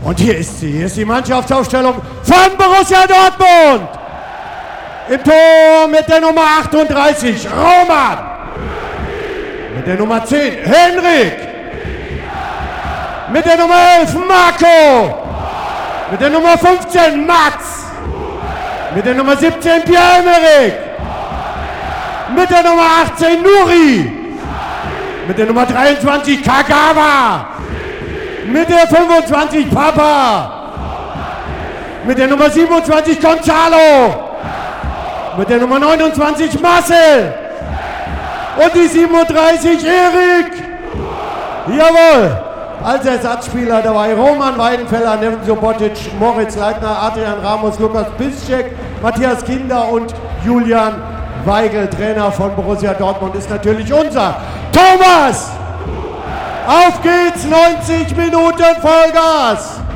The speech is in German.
Und hier ist sie. Hier ist die Mannschaftsaufstellung von Borussia Dortmund. Im Tor mit der Nummer 38 Roman. Mit der Nummer 10 Henrik. Mit der Nummer 11 Marco. Mit der Nummer 15 Mats. Mit der Nummer 17 Pierre-Emerick. Mit der Nummer 18 Nuri. Mit der Nummer 23 Kagawa. Mit der 25 Papa. Mit der Nummer 27 Gonzalo. Mit der Nummer 29 Marcel. Und die 37 Erik. Jawohl. Als Ersatzspieler dabei Roman Weidenfeller, Neven Subotic, Moritz Leitner, Adrian Ramos, Lukas Piszczek, Matthias Kinder und Julian Weigel. Trainer von Borussia Dortmund ist natürlich unser Thomas. Auf geht's, 90 Minuten Vollgas.